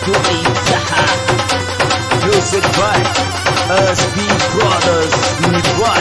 Nikwai Saha. Music by SB Brothers. Nikwai.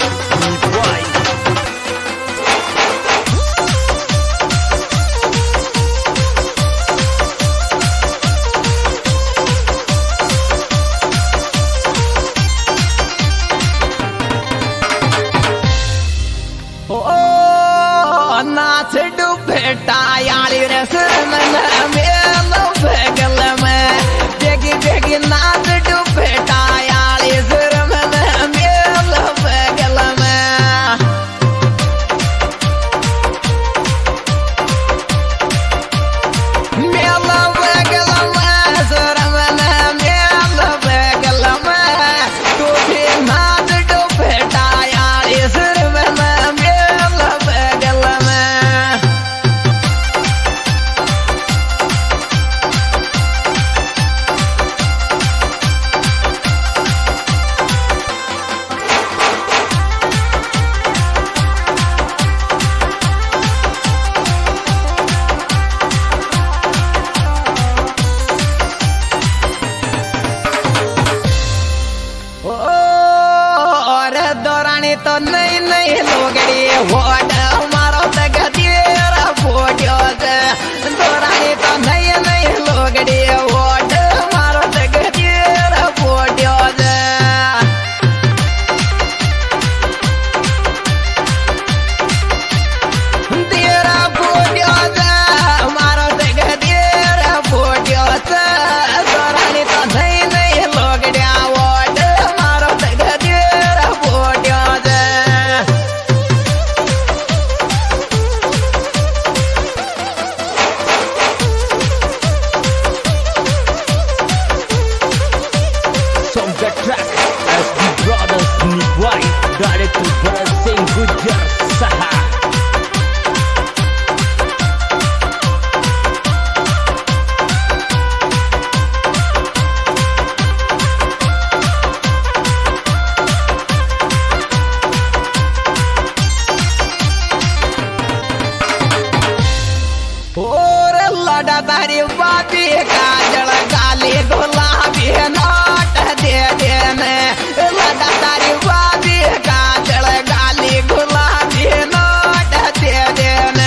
नाच डुबेटा याली रे सरमन मेलो भेगल में बेगी बेगी नाच डुबेटा याली सरमन मेलो भेगल में मेलो भेगल में सरमन मेलो भेगल में तू भी नाच डुबेटा याली सरमन मेलो भेगल में दौरानी तो नहीं नहीं लोगड़ी वोट मारो तक तेरा फोटो दौरानी तो नहीं नहीं लोगड़ी वोट मारो तक तेरा फोटो तेरा फोटो मारो तक तेरा फोटो दौरानी तो नहीं नहीं लोगड़ी वोट मारो तक तेरा photo Song the track SB Brothers. Nikwai. Directed by Singh Gujar Saha. और लड़ा तारी बापी काजल गाली गुलाबी नोट दे देने लड़ा तारी बापी काजल गाली गुलाबी नोट दे देने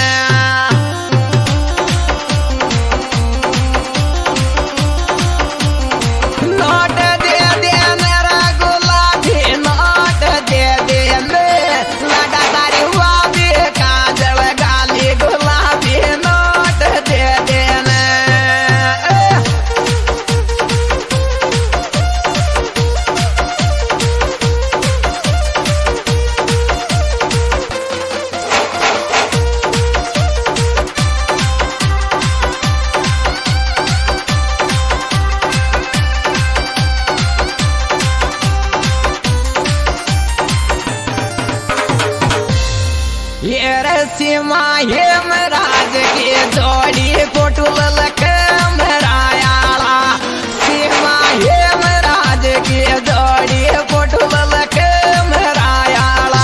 नोट दे देने रे गुलाबी नोट दे देने लड़ा तारी बापी काजल गाली गुलाबी नोट दे देने ये रसीमा हेमराज की जोड़ी कोटुल लखमरायाला सीमा हेमराज की जोड़ी कोटुल लखमरायाला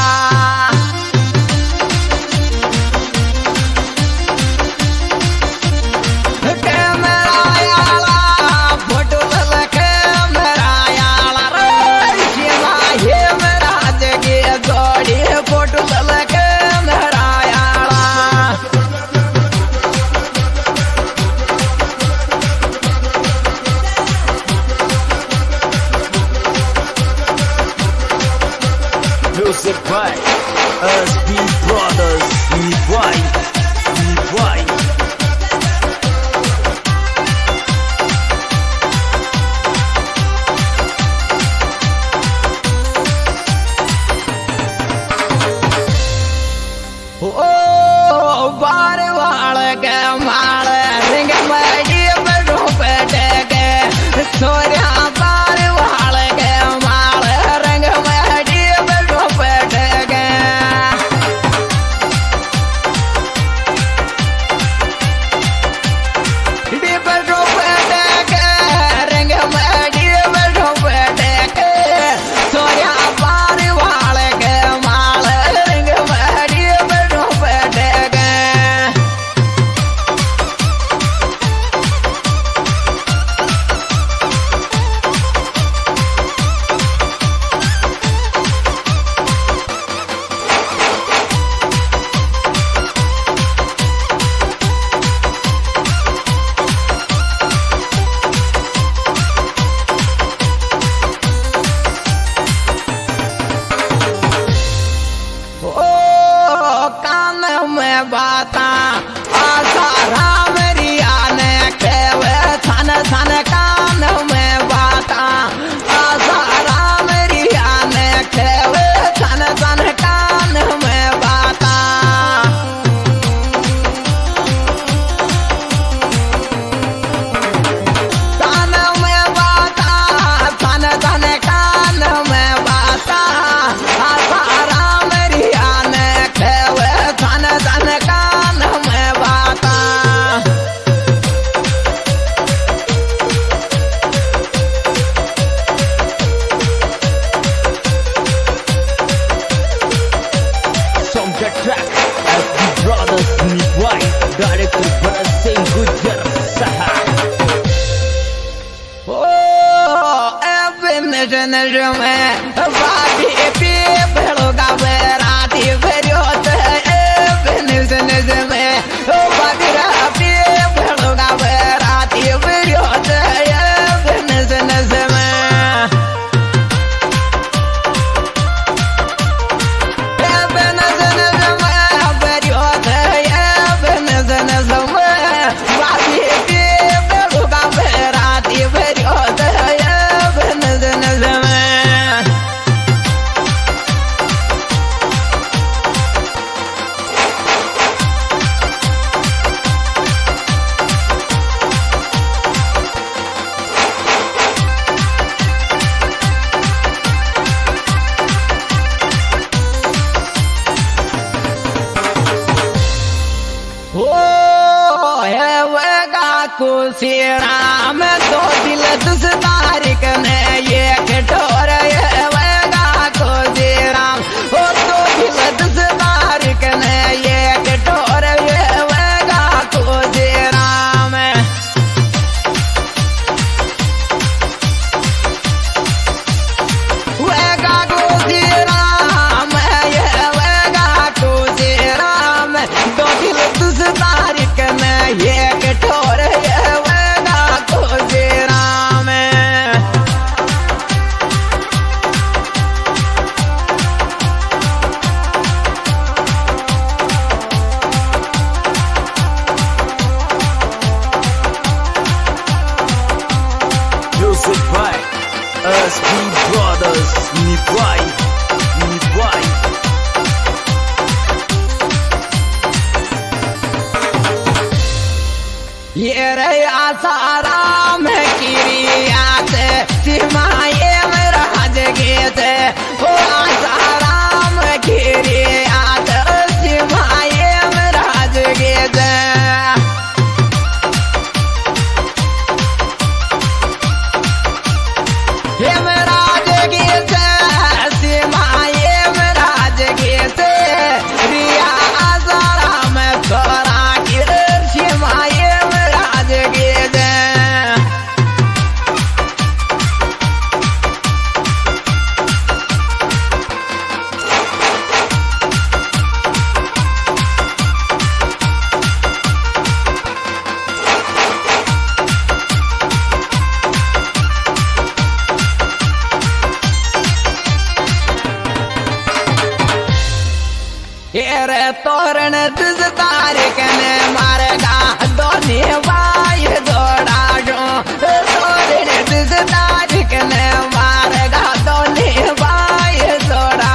कमरायाला कोटुल लखमरायाला रे सीमा हेमराज की जोड़ी कोटुल लखमरायाला Music by SB Brothers. Nikwai. ओ बार वाल के माल रिंग मड़ी बड़ो पेटे के सोरिया बार वाल के माल रंग मड़ी बड़ो पेटे के बड़ो पेटे के रंग मड़ी बड़ो पेटे के सोरिया बार वाल के माल रंग मड़ी बड़ो पेटे के में बाता आशा राम रिया ने खेवे छन छन कान में बाता आशा राम रिया ने खेवे छन छन कान में बाता कान में बाता छन छन कान में बाता आशा राम रिया ने खेवे छन छन कान में बाता Song the track as the brothers Nipwai, director Bharat Singh Gujjar Saha. नज में बाती पे भड़ोगा राती भरियोत नज नज में बाती पे भड़ोगा राती भरियोत नज नज में नज नज में भरियोत नज नज में बाती पे भड़ोगा राती भरियोत नज नज में कुशी राम दो दिल दुस तारीख ने ये कठोर वेगा कुशी राम ओ दो दिल दुस तारीख ने ये कठोर वेगा कुशी राम वेगा कुशी राम ये वेगा कुशी राम दो दिल दुस तारीख ने ये कठोर Music by SB Brothers Nipwai, Nipwai. ये रे आशा राम की रियात सीमाए मेरा जगेत ओ आशा राम की रियात सीमाए मेरा जगेत ये मेरा जगेत सीमाए मेरा जगेत रिया आशा राम छोरा की सीमाए रे तोरण दुस तारीख ने मारेगा दोनी भाई जोड़ा तोरण दुस तारीख ने मारेगा दोनी भाई जोड़ा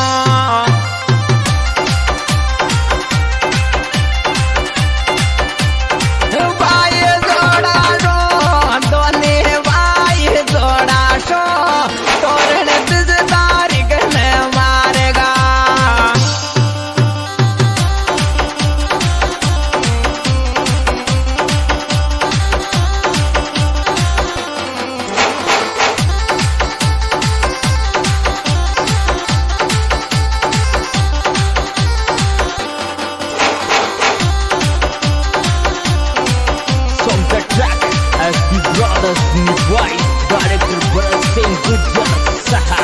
भाई जोड़ा दोनी भाई जोड़ा तोरण दुस तारीख ने मारेगा SB Brothers Nipwai, director Bharat Singh Gujjar Saha.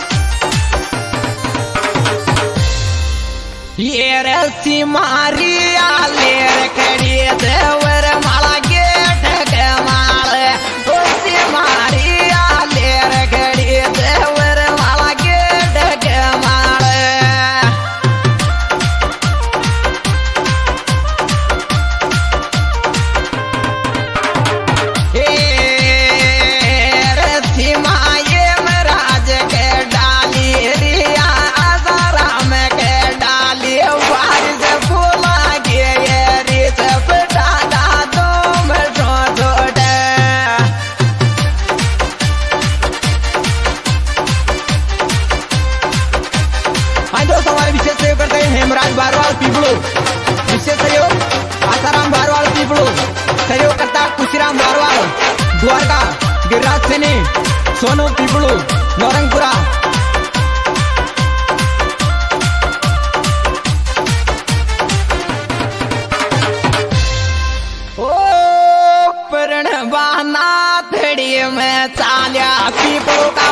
ये रसी मारिया लेर खड़ी देवर माला गेट के मारे उसी मारिया लेर खड़ी देवर माला गेट के मारे सोनू पिपळू नवरंगपुरा। ओ परण बाना थड़ी में चाल्या पिपळू का